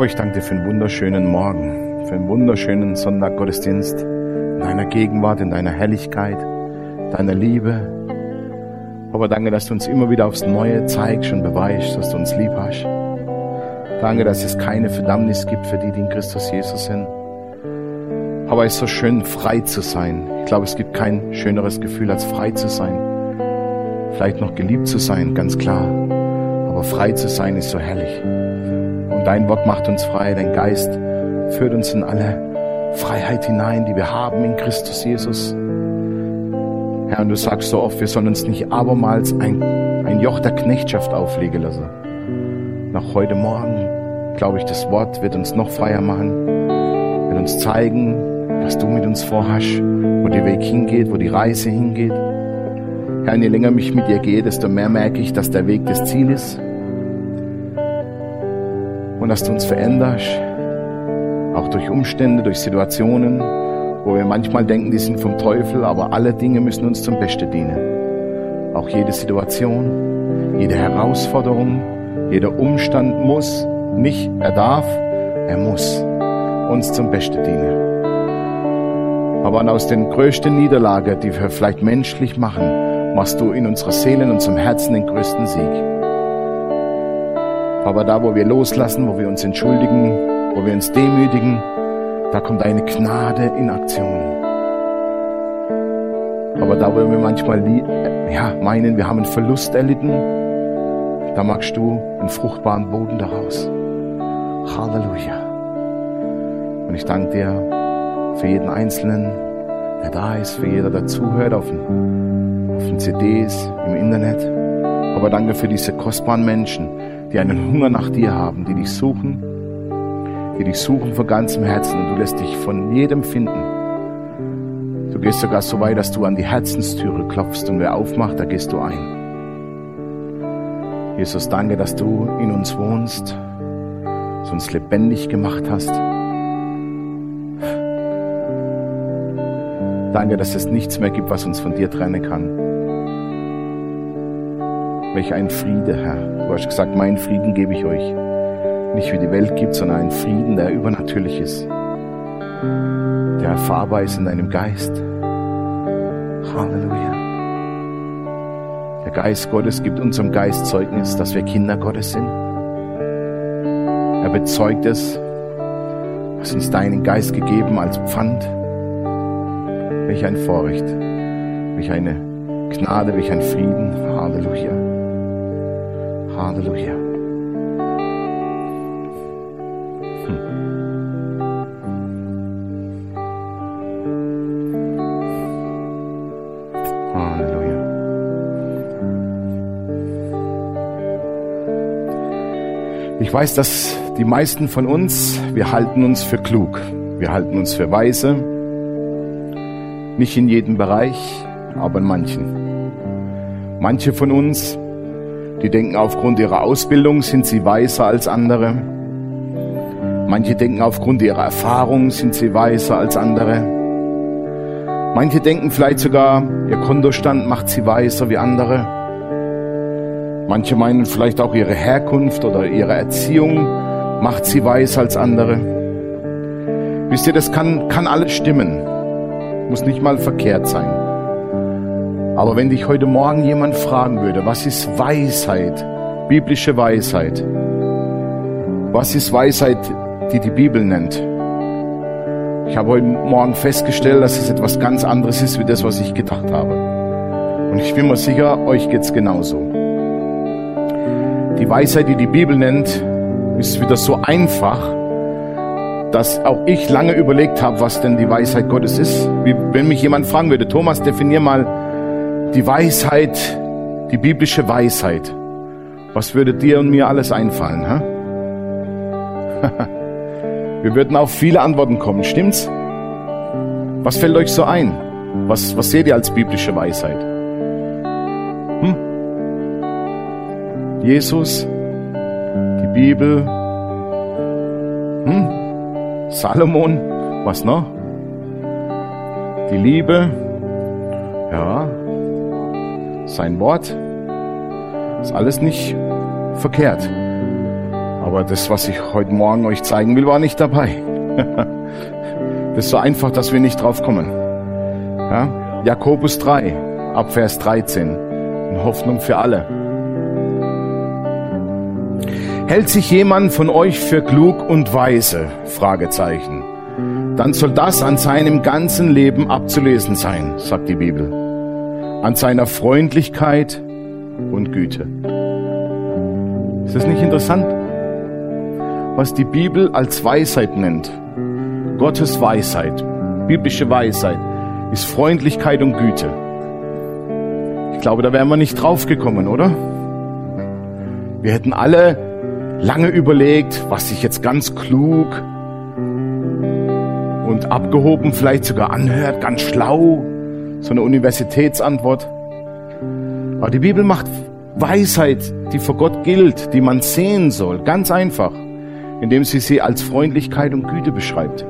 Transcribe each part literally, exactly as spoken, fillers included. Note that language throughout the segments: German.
Aber ich danke dir für einen wunderschönen Morgen, für einen wunderschönen Sonntag Gottesdienst, in deiner Gegenwart, in deiner Herrlichkeit, deiner Liebe. Aber danke, dass du uns immer wieder aufs Neue zeigst und beweist, dass du uns lieb hast. Danke, dass es keine Verdammnis gibt für die, die in Christus Jesus sind. Aber es ist so schön, frei zu sein. Ich glaube, es gibt kein schöneres Gefühl, als frei zu sein. Vielleicht noch geliebt zu sein, ganz klar. Aber frei zu sein ist so herrlich. Und dein Wort macht uns frei, dein Geist führt uns in alle Freiheit hinein, die wir haben in Christus Jesus. Herr, und du sagst so oft, wir sollen uns nicht abermals ein, ein Joch der Knechtschaft auflegen lassen. Nach heute Morgen, glaube ich, das Wort wird uns noch freier machen, wird uns zeigen, was du mit uns vorhast, wo der Weg hingeht, wo die Reise hingeht. Herr, je länger ich mit dir gehe, desto mehr merke ich, dass der Weg das Ziel ist und dass du uns veränderst, auch durch Umstände, durch Situationen, wo wir manchmal denken, die sind vom Teufel, aber alle Dinge müssen uns zum Besten dienen. Auch jede Situation, jede Herausforderung, jeder Umstand muss, nicht er darf, er muss uns zum Besten dienen. Aber aus den größten Niederlagen, die wir vielleicht menschlich machen, machst du in unserer Seele, in unserem Herzen den größten Sieg. Aber da, wo wir loslassen, wo wir uns entschuldigen, wo wir uns demütigen, da kommt deine Gnade in Aktion. Aber da, wo wir manchmal ja, meinen, wir haben einen Verlust erlitten, da machst du einen fruchtbaren Boden daraus. Halleluja. Und ich danke dir für jeden Einzelnen, der da ist, für jeder, der zuhört auf den, auf den C Ds, im Internet. Aber danke für diese kostbaren Menschen, die einen Hunger nach dir haben, die dich suchen, die dich suchen von ganzem Herzen, und du lässt dich von jedem finden. Du gehst sogar so weit, dass du an die Herzenstüre klopfst, und wer aufmacht, da gehst du ein. Jesus, danke, dass du in uns wohnst, dass du uns lebendig gemacht hast. Danke, dass es nichts mehr gibt, was uns von dir trennen kann. Welch ein Friede, Herr. Du hast gesagt, meinen Frieden gebe ich euch. Nicht wie die Welt gibt, sondern einen Frieden, der übernatürlich ist. Der erfahrbar ist in deinem Geist. Halleluja. Der Geist Gottes gibt unserem Geist Zeugnis, dass wir Kinder Gottes sind. Er bezeugt es, hast uns deinen Geist gegeben als Pfand. Welch ein Vorrecht, welch eine Gnade, welch ein Frieden. Halleluja. Halleluja. Hm. Halleluja. Ich weiß, dass die meisten von uns, wir halten uns für klug, wir halten uns für weise. Nicht in jedem Bereich, aber in manchen. Manche von uns, die denken, aufgrund ihrer Ausbildung sind sie weiser als andere. Manche denken, aufgrund ihrer Erfahrung sind sie weiser als andere. Manche denken vielleicht sogar, ihr Kontostand macht sie weiser wie andere. Manche meinen vielleicht auch, ihre Herkunft oder ihre Erziehung macht sie weiser als andere. Wisst ihr, das kann, kann alles stimmen. Muss nicht mal verkehrt sein. Aber wenn dich heute Morgen jemand fragen würde, was ist Weisheit, biblische Weisheit? Was ist Weisheit, die die Bibel nennt? Ich habe heute Morgen festgestellt, dass es etwas ganz anderes ist, wie das, was ich gedacht habe. Und ich bin mir sicher, euch geht's genauso. Die Weisheit, die die Bibel nennt, ist wieder so einfach, dass auch ich lange überlegt habe, was denn die Weisheit Gottes ist. Wie wenn mich jemand fragen würde, Thomas, definier mal die Weisheit, die biblische Weisheit. Was würde dir und mir alles einfallen? Hä? Wir würden auf viele Antworten kommen, stimmt's? Was fällt euch so ein? Was, was seht ihr als biblische Weisheit? Hm? Jesus, die Bibel, hm? Salomon, was noch? Die Liebe, ja, sein Wort, ist alles nicht verkehrt. Aber das, was ich heute Morgen euch zeigen will, war nicht dabei. Das ist so einfach, dass wir nicht drauf kommen. Ja? Jakobus drei, ab Vers dreizehn. In Hoffnung für alle. Hält sich jemand von euch für klug und weise? Fragezeichen. Dann soll das an seinem ganzen Leben abzulesen sein, sagt die Bibel. An seiner Freundlichkeit und Güte. Ist das nicht interessant? Was die Bibel als Weisheit nennt. Gottes Weisheit, biblische Weisheit, ist Freundlichkeit und Güte. Ich glaube, da wären wir nicht drauf gekommen, oder? Wir hätten alle lange überlegt, was sich jetzt ganz klug und abgehoben vielleicht sogar anhört, ganz schlau, so eine Universitätsantwort. Aber die Bibel macht Weisheit, die vor Gott gilt, die man sehen soll, ganz einfach, indem sie sie als Freundlichkeit und Güte beschreibt.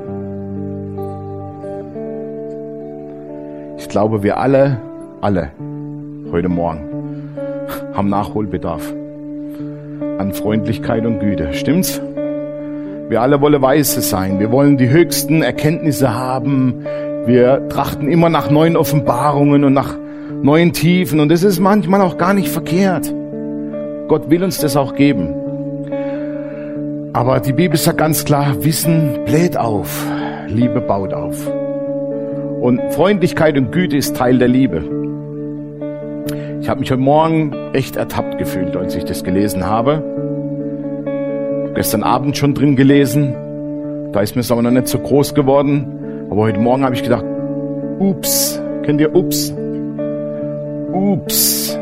Ich glaube, wir alle, alle, heute Morgen, haben Nachholbedarf an Freundlichkeit und Güte. Stimmt's? Wir alle wollen weise sein. Wir wollen die höchsten Erkenntnisse haben. Wir trachten immer nach neuen Offenbarungen und nach neuen Tiefen. Und das ist manchmal auch gar nicht verkehrt. Gott will uns das auch geben. Aber die Bibel sagt ganz klar, Wissen bläht auf, Liebe baut auf. Und Freundlichkeit und Güte ist Teil der Liebe. Ich habe mich heute Morgen echt ertappt gefühlt, als ich das gelesen habe. Gestern Abend schon drin gelesen. Da ist mir es aber noch nicht so groß geworden. Aber heute Morgen habe ich gedacht, ups, kennt ihr ups? Ups.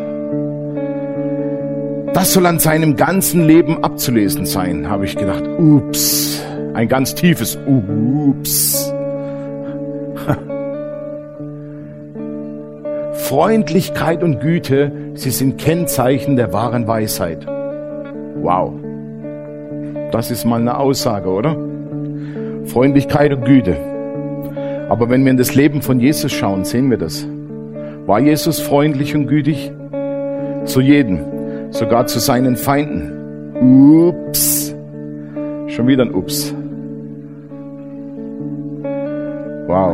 Das soll an seinem ganzen Leben abzulesen sein, habe ich gedacht. Ups. Ein ganz tiefes Ups. Freundlichkeit und Güte, sie sind Kennzeichen der wahren Weisheit. Wow. Das ist mal eine Aussage, oder? Freundlichkeit und Güte. Aber wenn wir in das Leben von Jesus schauen, sehen wir das. War Jesus freundlich und gütig? Zu jedem, sogar zu seinen Feinden. Ups. Schon wieder ein Ups. Wow.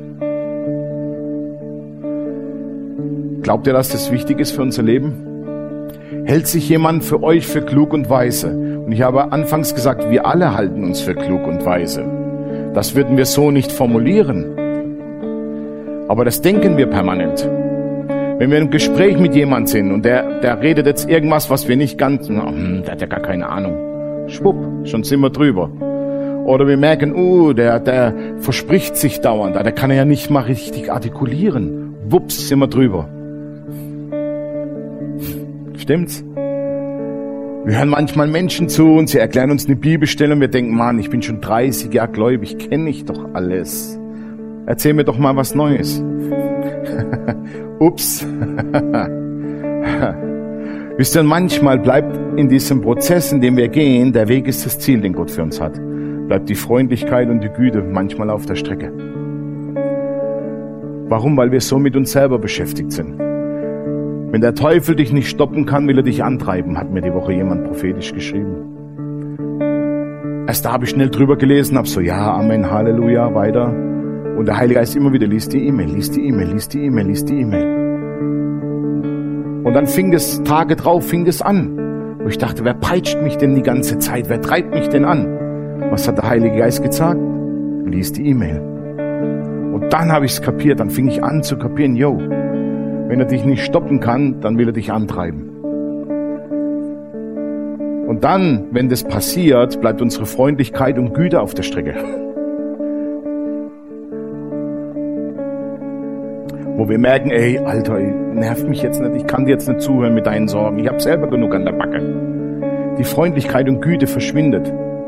Glaubt ihr, dass das wichtig ist für unser Leben? Hält sich jemand für euch für klug und weise? Und ich habe anfangs gesagt, wir alle halten uns für klug und weise. Das würden wir so nicht formulieren. Aber das denken wir permanent. Wenn wir im Gespräch mit jemandem sind und der, der redet jetzt irgendwas, was wir nicht ganz, na, der hat ja gar keine Ahnung. Schwupp, schon sind wir drüber. Oder wir merken, uh, der, der verspricht sich dauernd, der kann ja nicht mal richtig artikulieren. Wups, sind wir drüber. Stimmt's? Wir hören manchmal Menschen zu und sie erklären uns eine Bibelstelle und wir denken, Mann, ich bin schon dreißig Jahre gläubig, kenne ich doch alles. Erzähl mir doch mal was Neues. Ups. Wisst ihr, manchmal bleibt in diesem Prozess, in dem wir gehen, der Weg ist das Ziel, den Gott für uns hat. Bleibt die Freundlichkeit und die Güte manchmal auf der Strecke. Warum? Weil wir so mit uns selber beschäftigt sind. Wenn der Teufel dich nicht stoppen kann, will er dich antreiben, hat mir die Woche jemand prophetisch geschrieben. Erst da habe ich schnell drüber gelesen, hab so, ja, Amen, Halleluja, weiter. Und der Heilige Geist immer wieder, liest die E-Mail, liest die E-Mail, liest die E-Mail, liest die E-Mail. Und dann fing das, Tage drauf, fing das an. Und ich dachte, wer peitscht mich denn die ganze Zeit? Wer treibt mich denn an? Was hat der Heilige Geist gesagt? Lies die E-Mail. Und dann habe ich es kapiert, dann fing ich an zu kapieren, yo, wenn er dich nicht stoppen kann, dann will er dich antreiben. Und dann, wenn das passiert, bleibt unsere Freundlichkeit und Güte auf der Strecke. Wo wir merken, ey, Alter, nervt mich jetzt nicht, ich kann dir jetzt nicht zuhören mit deinen Sorgen, ich habe selber genug an der Backe. Die Freundlichkeit und Güte verschwindet.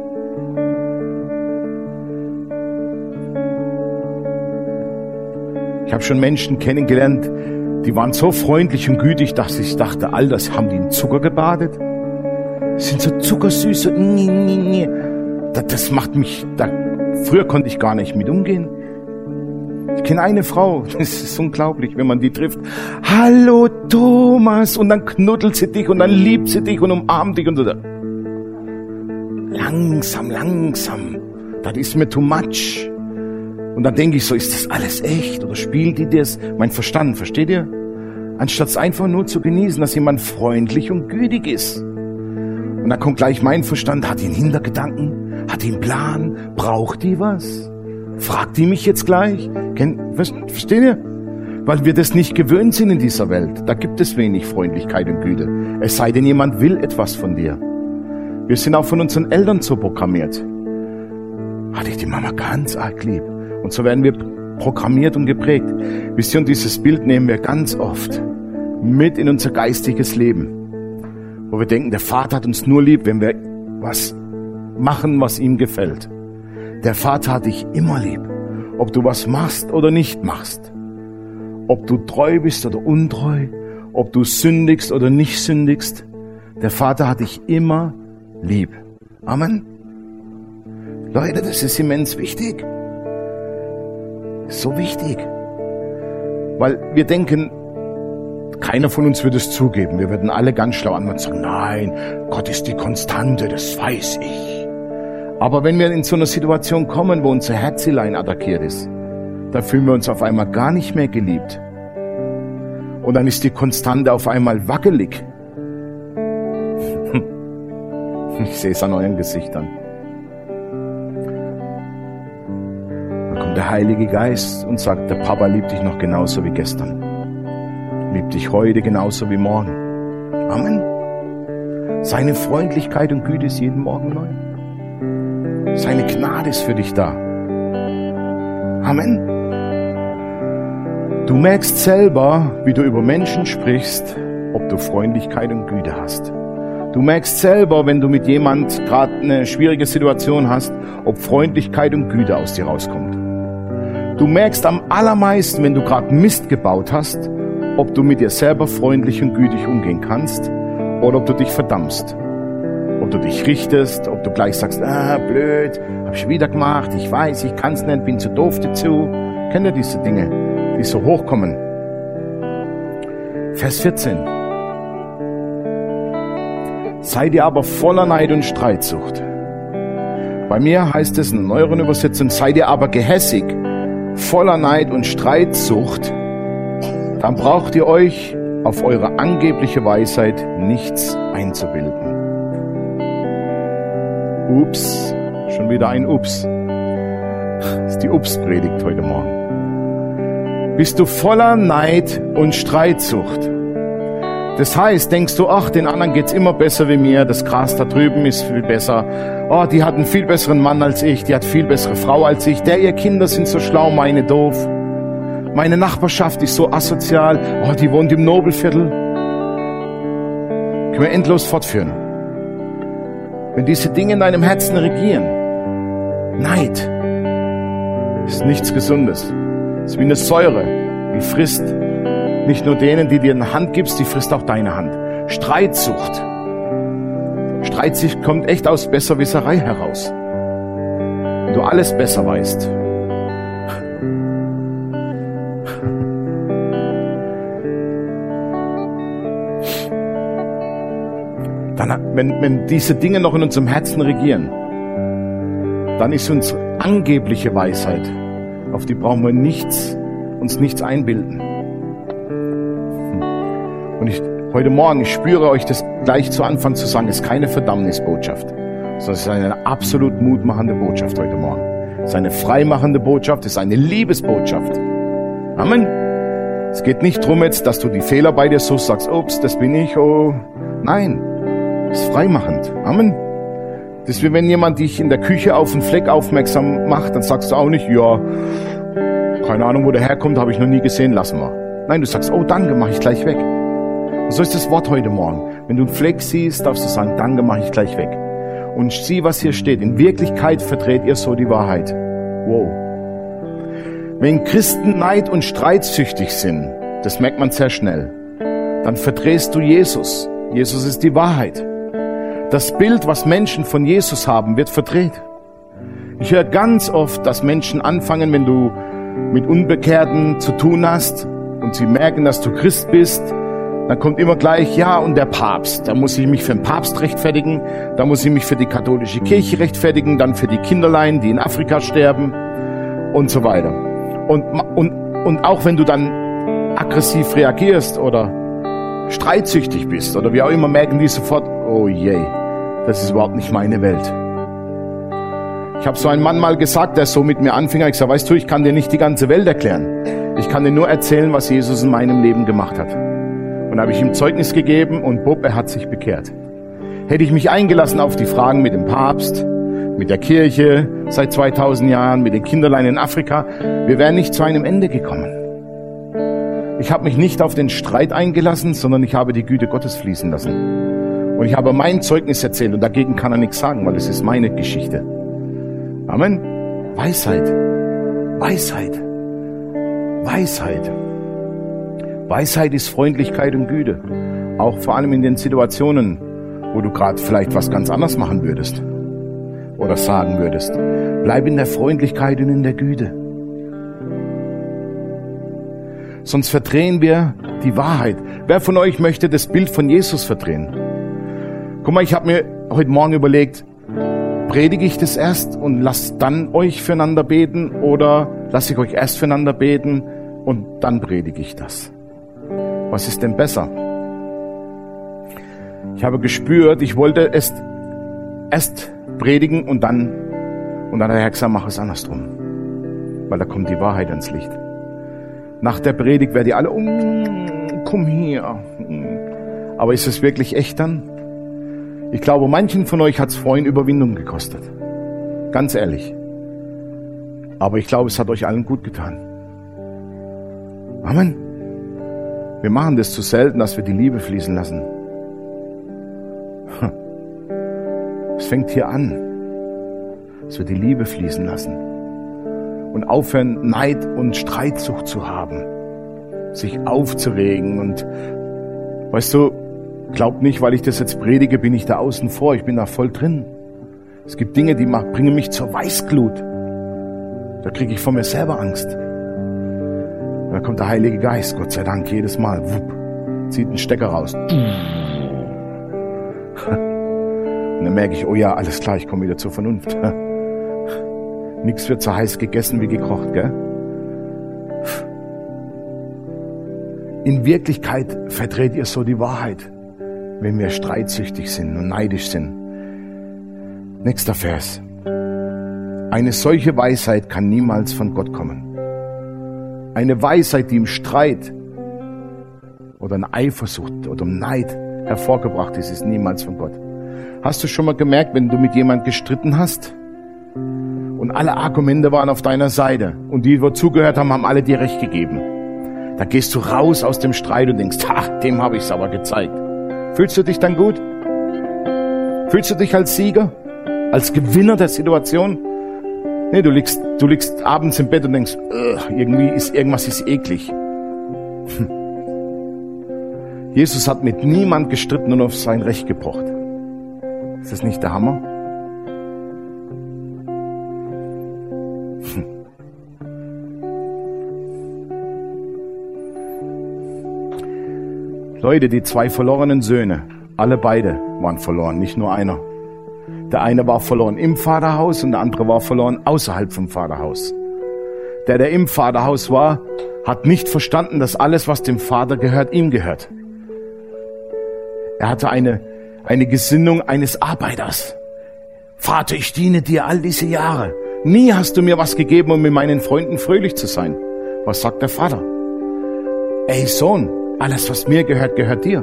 Ich habe schon Menschen kennengelernt, die waren so freundlich und gütig, dass ich dachte, all das haben die in Zucker gebadet. Sind so zuckersüße. Das macht mich, da, früher konnte ich gar nicht mit umgehen. Ich kenne eine Frau, das ist unglaublich, wenn man die trifft. Hallo Thomas, und dann knuddelt sie dich und dann liebt sie dich und umarmt dich und so. langsam, langsam. Das ist mir too much. Und dann denke ich so, ist das alles echt oder spielt die das? Mein Verstand, versteht ihr? Anstatt es einfach nur zu genießen, dass jemand freundlich und gütig ist. Und dann kommt gleich mein Verstand, hat die einen Hintergedanken? Hat die einen Plan? Braucht die was? Fragt die mich jetzt gleich? Kennt, versteht ihr? Weil wir das nicht gewöhnt sind in dieser Welt. Da gibt es wenig Freundlichkeit und Güte. Es sei denn, jemand will etwas von dir. Wir sind auch von unseren Eltern so programmiert. Hatte ich die Mama ganz arg lieb. Und so werden wir programmiert und geprägt. Wisst ihr, und dieses Bild nehmen wir ganz oft mit in unser geistiges Leben. Wo wir denken, der Vater hat uns nur lieb, wenn wir was machen, was ihm gefällt. Der Vater hat dich immer lieb. Ob du was machst oder nicht machst. Ob du treu bist oder untreu. Ob du sündigst oder nicht sündigst. Der Vater hat dich immer lieb. Amen. Leute, das ist immens wichtig. So wichtig. Weil wir denken, keiner von uns würde es zugeben. Wir würden alle ganz schlau an und sagen, nein, Gott ist die Konstante, das weiß ich. Aber wenn wir in so eine Situation kommen, wo unser Herzelein attackiert ist, da fühlen wir uns auf einmal gar nicht mehr geliebt. Und dann ist die Konstante auf einmal wackelig. Ich sehe es an euren Gesichtern. Dann kommt der Heilige Geist und sagt, der Papa liebt dich noch genauso wie gestern. Liebt dich heute genauso wie morgen. Amen. Seine Freundlichkeit und Güte ist jeden Morgen neu. Seine Gnade ist für dich da. Amen. Du merkst selber, wie du über Menschen sprichst, ob du Freundlichkeit und Güte hast. Du merkst selber, wenn du mit jemand gerade eine schwierige Situation hast, ob Freundlichkeit und Güte aus dir rauskommt. Du merkst am allermeisten, wenn du gerade Mist gebaut hast, ob du mit dir selber freundlich und gütig umgehen kannst oder ob du dich verdammst. Ob du dich richtest, ob du gleich sagst, ah, blöd, hab ich wieder gemacht, ich weiß, ich kann's nicht, bin zu doof dazu. Kennt ihr diese Dinge, die so hochkommen? Vers vierzehn. Seid ihr aber voller Neid und Streitsucht. Bei mir heißt es in einer neueren Übersetzung, seid ihr aber gehässig, voller Neid und Streitsucht, dann braucht ihr euch auf eure angebliche Weisheit nichts einzubilden. Ups, schon wieder ein Ups. Das ist die Ups-Predigt heute Morgen. Bist du voller Neid und Streitsucht? Das heißt, denkst du, ach, den anderen geht's immer besser wie mir, das Gras da drüben ist viel besser. Oh, die hat einen viel besseren Mann als ich, die hat viel bessere Frau als ich, der ihr Kinder sind so schlau, meine doof. Meine Nachbarschaft ist so asozial, oh, die wohnt im Nobelviertel. Können wir endlos fortführen. Wenn diese Dinge in deinem Herzen regieren, Neid ist nichts Gesundes. Es ist wie eine Säure, die frisst nicht nur denen, die dir eine Hand gibst, die frisst auch deine Hand. Streitsucht. Streitsucht kommt echt aus Besserwisserei heraus. Wenn du alles besser weißt. Dann, wenn, wenn diese Dinge noch in unserem Herzen regieren, dann ist unsere angebliche Weisheit, auf die brauchen wir nichts, uns nichts einbilden. Und ich, heute Morgen, ich spüre euch das gleich zu Anfang zu sagen, ist keine Verdammnisbotschaft, sondern es ist eine absolut mutmachende Botschaft heute Morgen. Es ist eine freimachende Botschaft, es ist eine Liebesbotschaft. Amen. Es geht nicht darum jetzt, dass du die Fehler bei dir suchst, sagst, ups, das bin ich, oh. Nein, es ist freimachend. Amen. Das ist wie wenn jemand dich in der Küche auf einen Fleck aufmerksam macht, dann sagst du auch nicht, ja, keine Ahnung, wo der herkommt, habe ich noch nie gesehen, lassen wir. Nein, du sagst, oh, danke, mache ich gleich weg. Und so ist das Wort heute Morgen. Wenn du einen Fleck siehst, darfst du sagen, danke, mache ich gleich weg. Und sieh, was hier steht. In Wirklichkeit verdreht ihr so die Wahrheit. Wow. Wenn Christen neid- und streitsüchtig sind, das merkt man sehr schnell, dann verdrehst du Jesus. Jesus ist die Wahrheit. Das Bild, was Menschen von Jesus haben, wird verdreht. Ich höre ganz oft, dass Menschen anfangen, wenn du mit Unbekehrten zu tun hast und sie merken, dass du Christ bist, Dann kommt immer gleich, ja, und der Papst. Da muss ich mich für den Papst rechtfertigen, da muss ich mich für die katholische Kirche rechtfertigen, dann für die Kinderlein, die in Afrika sterben und so weiter. Und, und, und auch wenn du dann aggressiv reagierst oder streitsüchtig bist oder wie auch immer, merken die sofort, oh je, das ist überhaupt nicht meine Welt. Ich habe so einen Mann mal gesagt, der so mit mir anfing, ich sage, weißt du, ich kann dir nicht die ganze Welt erklären. Ich kann dir nur erzählen, was Jesus in meinem Leben gemacht hat. Und habe ich ihm Zeugnis gegeben und bupp, er hat sich bekehrt. Hätte ich mich eingelassen auf die Fragen mit dem Papst, mit der Kirche seit zweitausend Jahren, mit den Kinderlein in Afrika, wir wären nicht zu einem Ende gekommen. Ich habe mich nicht auf den Streit eingelassen, sondern ich habe die Güte Gottes fließen lassen. Und ich habe mein Zeugnis erzählt und dagegen kann er nichts sagen, weil es ist meine Geschichte. Amen. Weisheit. Weisheit. Weisheit. Weisheit ist Freundlichkeit und Güte. Auch vor allem in den Situationen, wo du gerade vielleicht was ganz anderes machen würdest oder sagen würdest. Bleib in der Freundlichkeit und in der Güte. Sonst verdrehen wir die Wahrheit. Wer von euch möchte das Bild von Jesus verdrehen? Guck mal, ich habe mir heute Morgen überlegt, predige ich das erst und lasst dann euch füreinander beten oder lasse ich euch erst füreinander beten und dann predige ich das? Was ist denn besser? Ich habe gespürt, ich wollte es erst predigen und dann, und dann hat der Herr gesagt, mach es andersrum. Weil da kommt die Wahrheit ans Licht. Nach der Predigt werden die alle, oh, komm hier. Aber ist es wirklich echt dann? Ich glaube, manchen von euch hat es vorhin Überwindung gekostet. Ganz ehrlich. Aber ich glaube, es hat euch allen gut getan. Amen. Wir machen das zu selten, dass wir die Liebe fließen lassen. Es fängt hier an, dass wir die Liebe fließen lassen und aufhören, Neid und Streitsucht zu haben, sich aufzuregen. Und weißt du, glaub nicht, weil ich das jetzt predige, bin ich da außen vor, ich bin da voll drin. Es gibt Dinge, die bringen mich zur Weißglut. Da kriege ich von mir selber Angst. Und dann kommt der Heilige Geist, Gott sei Dank, jedes Mal, wupp, zieht einen Stecker raus. Und dann merke ich, oh ja, alles klar, ich komme wieder zur Vernunft. Nichts wird so heiß gegessen wie gekocht, gell? In Wirklichkeit verdreht ihr so die Wahrheit, wenn wir streitsüchtig sind und neidisch sind. Nächster Vers. Eine solche Weisheit kann niemals von Gott kommen. Eine Weisheit, die im Streit oder in Eifersucht oder im Neid hervorgebracht ist, ist niemals von Gott. Hast du schon mal gemerkt, wenn du mit jemandem gestritten hast und alle Argumente waren auf deiner Seite und die, die zugehört haben, haben alle dir recht gegeben? Da gehst du raus aus dem Streit und denkst, ha, dem habe ich es aber gezeigt. Fühlst du dich dann gut? Fühlst du dich als Sieger? Als Gewinner der Situation? Nee, du liegst, du liegst abends im Bett und denkst, irgendwie ist irgendwas ist eklig. Hm. Jesus hat mit niemand gestritten und auf sein Recht gepocht. Ist das nicht der Hammer? Hm. Leute, die zwei verlorenen Söhne, alle beide waren verloren, nicht nur einer. Der eine war verloren im Vaterhaus und der andere war verloren außerhalb vom Vaterhaus. Der, der im Vaterhaus war, hat nicht verstanden, dass alles, was dem Vater gehört, ihm gehört. Er hatte eine, eine Gesinnung eines Arbeiters. Vater, ich diene dir all diese Jahre. Nie hast du mir was gegeben, um mit meinen Freunden fröhlich zu sein. Was sagt der Vater? Ey Sohn, alles, was mir gehört, gehört dir.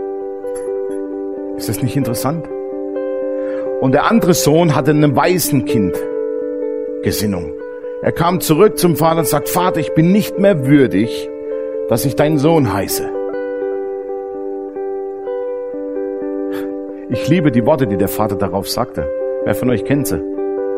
Ist das nicht interessant? Und der andere Sohn hatte eine Waisenkind-Gesinnung. Er kam zurück zum Vater und sagt, Vater, ich bin nicht mehr würdig, dass ich deinen Sohn heiße. Ich liebe die Worte, die der Vater darauf sagte. Wer von euch kennt sie?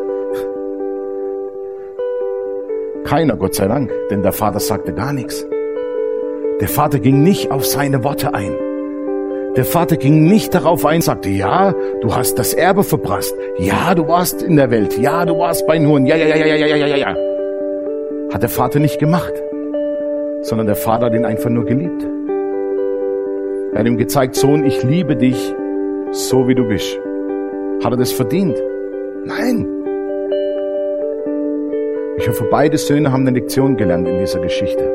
Keiner, Gott sei Dank, denn der Vater sagte gar nichts. Der Vater ging nicht auf seine Worte ein. Der Vater ging nicht darauf ein, sagte, ja, du hast das Erbe verprasst. Ja, du warst in der Welt. Ja, du warst bei den Huren. Ja, ja, ja, ja, ja, ja, ja, ja. Hat der Vater nicht gemacht, sondern der Vater hat ihn einfach nur geliebt. Er hat ihm gezeigt, Sohn, ich liebe dich, so wie du bist. Hat er das verdient? Nein. Ich hoffe, beide Söhne haben eine Lektion gelernt in dieser Geschichte.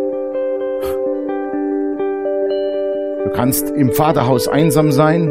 Du kannst im Vaterhaus einsam sein,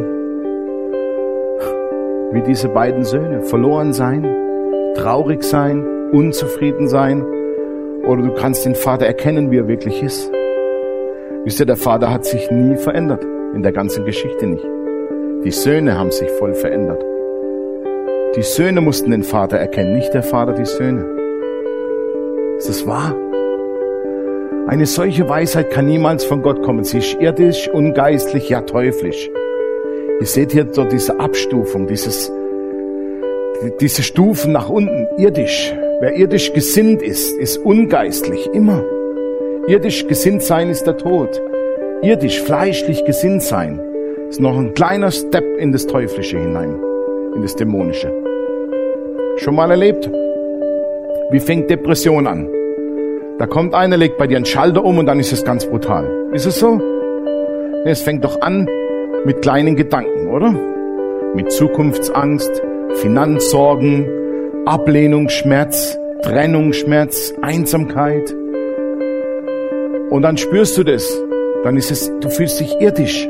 wie diese beiden Söhne, verloren sein, traurig sein, unzufrieden sein, oder du kannst den Vater erkennen, wie er wirklich ist. Wisst ihr, der Vater hat sich nie verändert, in der ganzen Geschichte nicht. Die Söhne haben sich voll verändert. Die Söhne mussten den Vater erkennen, nicht der Vater die Söhne. Ist das wahr? Eine solche Weisheit kann niemals von Gott kommen. Sie ist irdisch, ungeistlich, ja teuflisch. Ihr seht hier so diese Abstufung, dieses, diese Stufen nach unten, irdisch. Wer irdisch gesinnt ist, ist ungeistlich, immer. Irdisch gesinnt sein ist der Tod. Irdisch, fleischlich gesinnt sein ist noch ein kleiner Step in das Teuflische hinein, in das Dämonische. Schon mal erlebt? Wie fängt Depression an? Da kommt einer, legt bei dir einen Schalter um und dann ist es ganz brutal. Ist es so? Nee, es fängt doch an mit kleinen Gedanken, oder? Mit Zukunftsangst, Finanzsorgen, Ablehnungsschmerz, Trennungsschmerz, Einsamkeit. Und dann spürst du das. Dann ist es, du fühlst dich irdisch.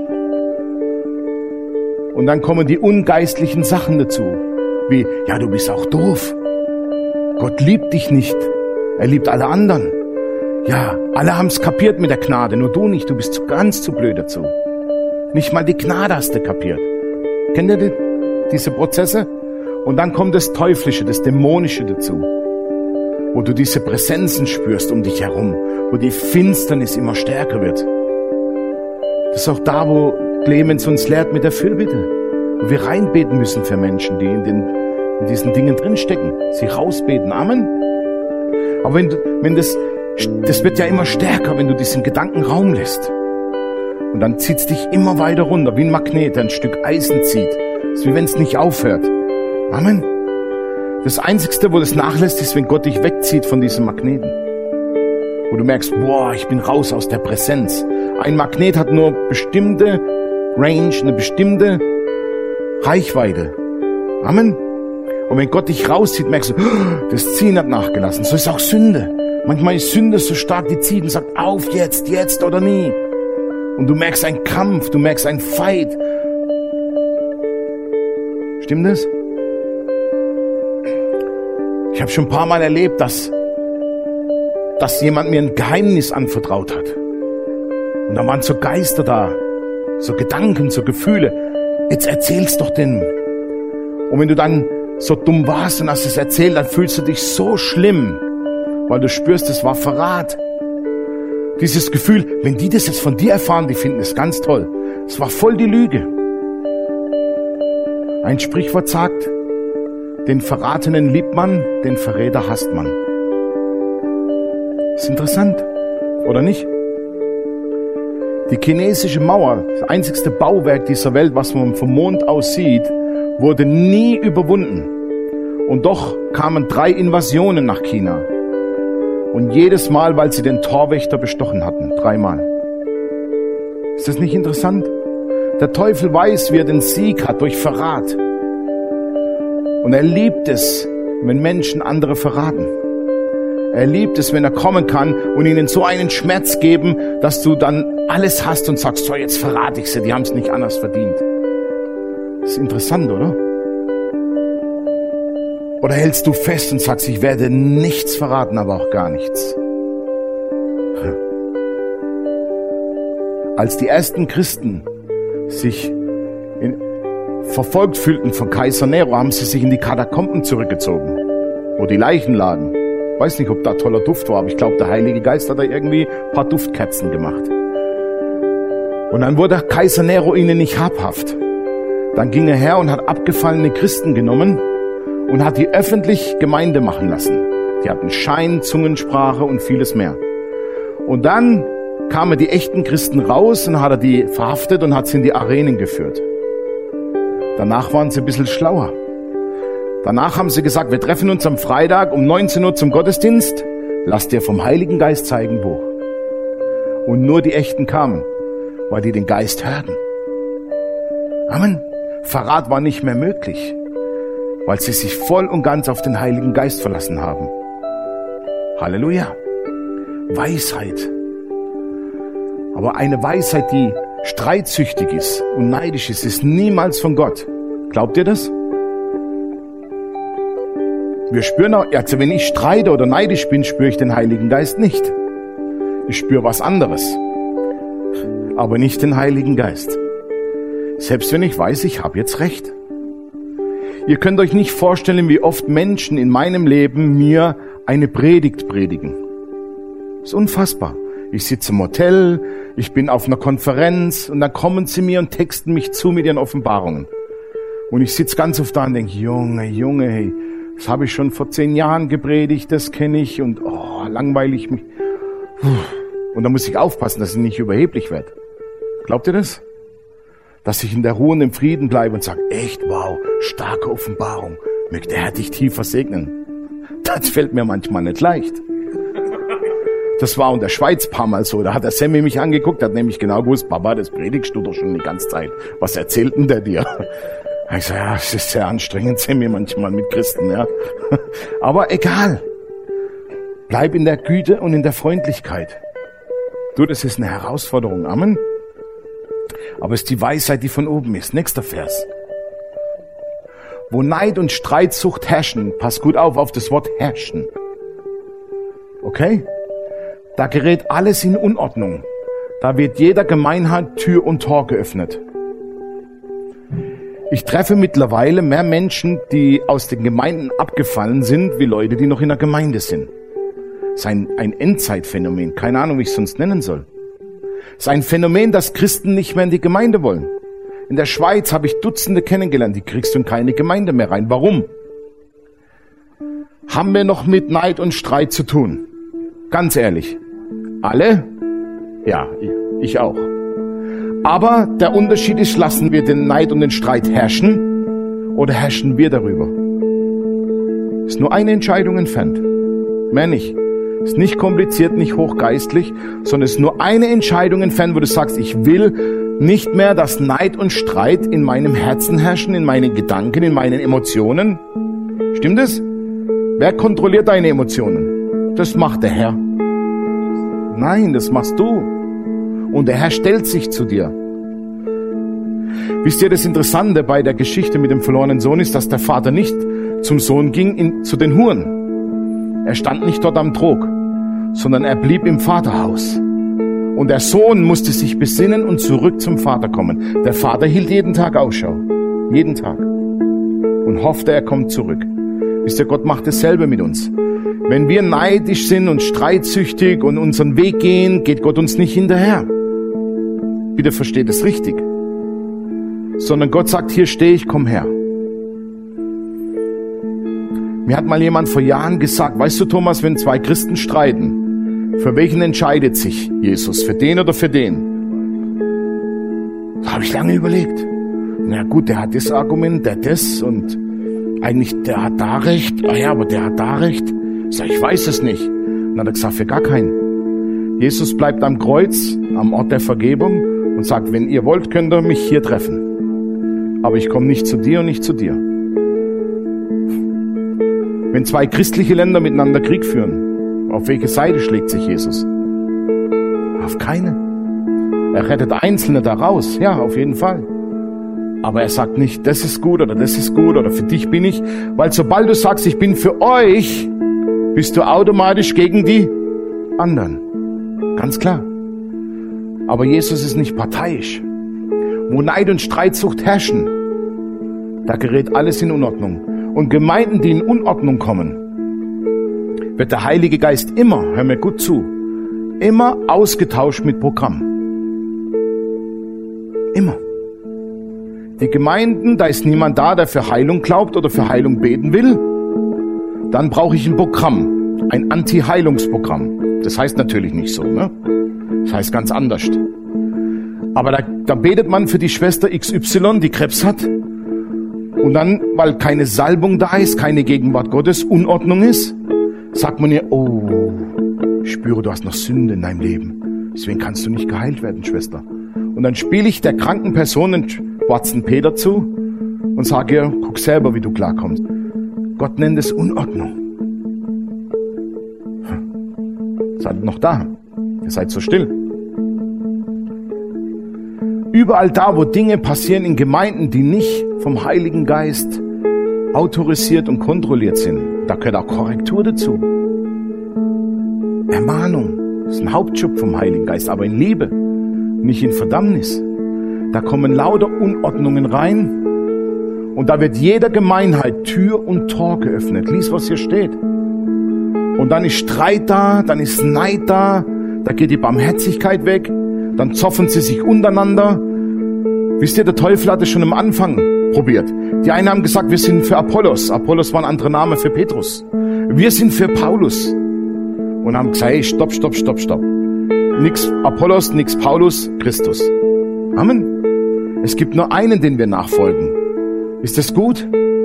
Und dann kommen die ungeistlichen Sachen dazu. Wie, ja, du bist auch doof. Gott liebt dich nicht. Er liebt alle anderen. Ja, alle haben es kapiert mit der Gnade, nur du nicht. Du bist zu, ganz zu blöd dazu. Nicht mal die Gnade hast du kapiert. Kennt ihr die, diese Prozesse? Und dann kommt das Teuflische, das Dämonische dazu. Wo du diese Präsenzen spürst um dich herum. Wo die Finsternis immer stärker wird. Das ist auch da, wo Clemens uns lehrt mit der Fürbitte. Wo wir reinbeten müssen für Menschen, die in, den, in diesen Dingen drinstecken. Sie rausbeten. Amen. Aber wenn, du, wenn das, das wird ja immer stärker, wenn du diesen Gedanken Raum lässt. Und dann zieht es dich immer weiter runter, wie ein Magnet, der ein Stück Eisen zieht. Das ist wie wenn es nicht aufhört. Amen. Das Einzigste, wo das nachlässt, ist, wenn Gott dich wegzieht von diesem Magneten. Wo du merkst, boah, ich bin raus aus der Präsenz. Ein Magnet hat nur bestimmte Range, eine bestimmte Reichweite. Amen. Und wenn Gott dich rauszieht, merkst du, das Ziehen hat nachgelassen. So ist auch Sünde. Manchmal ist Sünde so stark, die zieht und sagt, auf jetzt, jetzt oder nie. Und du merkst einen Kampf, du merkst einen Fight. Stimmt das? Ich habe schon ein paar Mal erlebt, dass, dass jemand mir ein Geheimnis anvertraut hat. Und da waren so Geister da, so Gedanken, so Gefühle. Jetzt erzähl's doch denen. Und wenn du dann so dumm warst und hast es erzählt, dann fühlst du dich so schlimm, weil du spürst, es war Verrat. Dieses Gefühl, wenn die das jetzt von dir erfahren, die finden es ganz toll. Es war voll die Lüge. Ein Sprichwort sagt, den Verratenen liebt man, den Verräter hasst man. Ist interessant, oder nicht? Die chinesische Mauer, das einzigste Bauwerk dieser Welt, was man vom Mond aus sieht, wurde nie überwunden. Und doch kamen drei Invasionen nach China. Und jedes Mal, weil sie den Torwächter bestochen hatten. Dreimal. Ist das nicht interessant? Der Teufel weiß, wie er den Sieg hat durch Verrat. Und er liebt es, wenn Menschen andere verraten. Er liebt es, wenn er kommen kann und ihnen so einen Schmerz geben, dass du dann alles hast und sagst, so jetzt verrate ich sie, die haben es nicht anders verdient. Das ist interessant, oder? Oder hältst du fest und sagst, ich werde nichts verraten, aber auch gar nichts. Als die ersten Christen sich in, verfolgt fühlten von Kaiser Nero, haben sie sich in die Katakomben zurückgezogen, wo die Leichen lagen. Ich weiß nicht, ob da toller Duft war, aber ich glaube, der Heilige Geist hat da irgendwie ein paar Duftkerzen gemacht. Und dann wurde Kaiser Nero ihnen nicht habhaft. Dann ging er her und hat abgefallene Christen genommen und hat die öffentlich Gemeinde machen lassen. Die hatten Schein, Zungensprache und vieles mehr. Und dann kamen die echten Christen raus und hat er die verhaftet und hat sie in die Arenen geführt. Danach waren sie ein bisschen schlauer. Danach haben sie gesagt, wir treffen uns am Freitag um neunzehn Uhr zum Gottesdienst. Lass dir vom Heiligen Geist zeigen, wo. Und nur die Echten kamen. weil die den Geist hörten. Amen. Verrat war nicht mehr möglich, weil sie sich voll und ganz auf den Heiligen Geist verlassen haben. Halleluja. Weisheit. Aber eine Weisheit, die streitsüchtig ist und neidisch ist, ist niemals von Gott. Glaubt ihr das? Wir spüren auch, also wenn ich streite oder neidisch bin, spüre ich den Heiligen Geist nicht. Ich spüre was anderes, aber nicht den Heiligen Geist. Selbst wenn ich weiß, ich habe jetzt recht. Ihr könnt euch nicht vorstellen, wie oft Menschen in meinem Leben mir eine Predigt predigen. Das ist unfassbar. Ich sitze im Hotel, ich bin auf einer Konferenz und dann kommen sie mir und texten mich zu mit ihren Offenbarungen. Und ich sitze ganz oft da und denke, Junge, Junge, hey, das habe ich schon vor zehn Jahren gepredigt, das kenne ich und oh, langweilig mich. Und da muss ich aufpassen, dass ich nicht überheblich werde. Glaubt ihr das? Dass ich in der Ruhe und im Frieden bleibe und sage, echt, wow, starke Offenbarung. Möge der Herr dich tiefer segnen. Das fällt mir manchmal nicht leicht. Das war in der Schweiz ein paar Mal so. Da hat der Sammy mich angeguckt, hat nämlich genau gewusst, Papa, das predigst du doch schon die ganze Zeit. Was erzählt denn der dir? Ich sage, ja, es ist sehr anstrengend, Sammy, manchmal mit Christen, ja. Aber egal. Bleib in der Güte und in der Freundlichkeit. Du, das ist eine Herausforderung. Amen. Aber es ist die Weisheit, die von oben ist. Nächster Vers. Wo Neid und Streitsucht herrschen, pass gut auf, auf das Wort herrschen. Okay? Da gerät alles in Unordnung. Da wird jeder Gemeinheit Tür und Tor geöffnet. Ich treffe mittlerweile mehr Menschen, die aus den Gemeinden abgefallen sind, wie Leute, die noch in der Gemeinde sind. Das ist ein, ein Endzeitphänomen. Keine Ahnung, wie ich es sonst nennen soll. Es ist ein Phänomen, dass Christen nicht mehr in die Gemeinde wollen. In der Schweiz habe ich Dutzende kennengelernt, die kriegst du in keine Gemeinde mehr rein. Warum? Haben wir noch mit Neid und Streit zu tun? Ganz ehrlich. Alle? Ja, ich auch. Aber der Unterschied ist, lassen wir den Neid und den Streit herrschen oder herrschen wir darüber? Ist nur eine Entscheidung entfernt. Mehr nicht. Ist nicht kompliziert, nicht hochgeistlich, sondern ist nur eine Entscheidung entfernt, wo du sagst, ich will nicht mehr, dass Neid und Streit in meinem Herzen herrschen, in meinen Gedanken, in meinen Emotionen. Stimmt es? Wer kontrolliert deine Emotionen? Das macht der Herr. Nein, das machst du. Und der Herr stellt sich zu dir. Wisst ihr, das Interessante bei der Geschichte mit dem verlorenen Sohn ist, dass der Vater nicht zum Sohn ging, in, zu den Huren. Er stand nicht dort am Trog, sondern er blieb im Vaterhaus. Und der Sohn musste sich besinnen und zurück zum Vater kommen. Der Vater hielt jeden Tag Ausschau. Jeden Tag. Und hoffte, er kommt zurück. Wisst ihr, Gott macht dasselbe mit uns. Wenn wir neidisch sind und streitsüchtig und unseren Weg gehen, geht Gott uns nicht hinterher. Bitte versteht es richtig. Sondern Gott sagt, hier stehe ich, komm her. Mir hat mal jemand vor Jahren gesagt, weißt du, Thomas, wenn zwei Christen streiten, für welchen entscheidet sich Jesus? Für den oder für den? Da habe ich lange überlegt. Na gut, der hat das Argument, der das und eigentlich, der hat da recht. Ah ja, aber der hat da recht. Ich sag, ich weiß es nicht. Dann hat er gesagt, für gar keinen. Jesus bleibt am Kreuz, am Ort der Vergebung und sagt, wenn ihr wollt, könnt ihr mich hier treffen. Aber ich komme nicht zu dir und nicht zu dir. Wenn zwei christliche Länder miteinander Krieg führen, auf welche Seite schlägt sich Jesus? Auf keine. Er rettet Einzelne daraus, ja, auf jeden Fall. Aber er sagt nicht, das ist gut oder das ist gut oder für dich bin ich, weil sobald du sagst, ich bin für euch, bist du automatisch gegen die anderen. Ganz klar. Aber Jesus ist nicht parteiisch. Wo Neid und Streitsucht herrschen, da gerät alles in Unordnung. Und Gemeinden, die in Unordnung kommen, wird der Heilige Geist immer, hör mir gut zu, immer ausgetauscht mit Programm. Immer. Die Gemeinden, da ist niemand da, der für Heilung glaubt oder für Heilung beten will. Dann brauche ich ein Programm, ein Anti-Heilungsprogramm. Das heißt natürlich nicht so, ne? Das heißt ganz anders. Aber da, da betet man für die Schwester X Y, die Krebs hat. Und dann, weil keine Salbung da ist, keine Gegenwart Gottes, Unordnung ist, sagt man ihr, oh, ich spüre, du hast noch Sünde in deinem Leben. Deswegen kannst du nicht geheilt werden, Schwester. Und dann spiele ich der kranken Person einen schwarzen Peter zu und sage ihr, guck selber, wie du klarkommst. Gott nennt es Unordnung. Seid noch da. Ihr seid so still. Überall da, wo Dinge passieren in Gemeinden, die nicht vom Heiligen Geist autorisiert und kontrolliert sind, da gehört auch Korrektur dazu. Ermahnung. Das ist ein Hauptjob vom Heiligen Geist, aber in Liebe, nicht in Verdammnis. Da kommen lauter Unordnungen rein und da wird jeder Gemeinheit Tür und Tor geöffnet. Lies, was hier steht. Und dann ist Streit da, dann ist Neid da, da geht die Barmherzigkeit weg, dann zoffen sie sich untereinander. Wisst ihr, der Teufel hat es schon am Anfang probiert. Die einen haben gesagt, wir sind für Apollos. Apollos war ein anderer Name für Petrus. Wir sind für Paulus. Und haben gesagt, hey, stopp, stopp, stopp, stopp. Nix Apollos, nix Paulus, Christus. Amen. Es gibt nur einen, den wir nachfolgen. Ist das gut?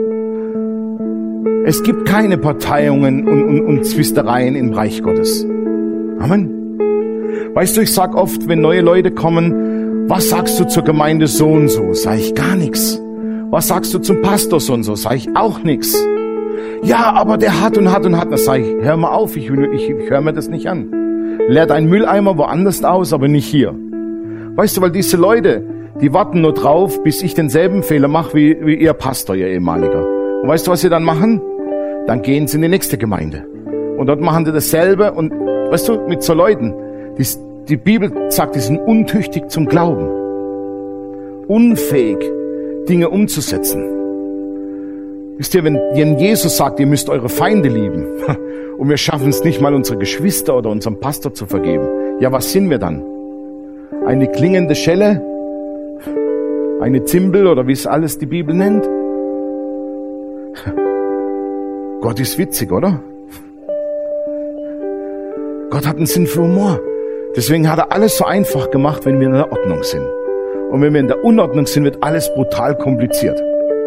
Es gibt keine Parteiungen und, und, und Zwistereien im Reich Gottes. Amen. Weißt du, ich sag oft, wenn neue Leute kommen, was sagst du zur Gemeinde so und so? Sag ich gar nichts. Was sagst du zum Pastor so und so? Sag ich auch nichts. Ja, aber der hat und hat und hat. Das sage ich, hör mal auf, ich, ich, ich höre mir das nicht an. Leer deinen Mülleimer woanders aus, aber nicht hier. Weißt du, weil diese Leute, die warten nur drauf, bis ich denselben Fehler mache wie, wie ihr Pastor, ihr ehemaliger. Und weißt du, was sie dann machen? Dann gehen sie in die nächste Gemeinde. Und dort machen sie dasselbe. Und weißt du, mit so Leuten, die, die Bibel sagt, die sind untüchtig zum Glauben. Unfähig, Dinge umzusetzen. Wisst ihr, wenn Jesus sagt, ihr müsst eure Feinde lieben und wir schaffen es nicht mal, unsere Geschwister oder unserem Pastor zu vergeben, ja, was sind wir dann? Eine klingende Schelle? Eine Zimbel oder wie es alles die Bibel nennt? Gott ist witzig, oder? Gott hat einen Sinn für Humor. Deswegen hat er alles so einfach gemacht, wenn wir in der Ordnung sind. Und wenn wir in der Unordnung sind, wird alles brutal kompliziert.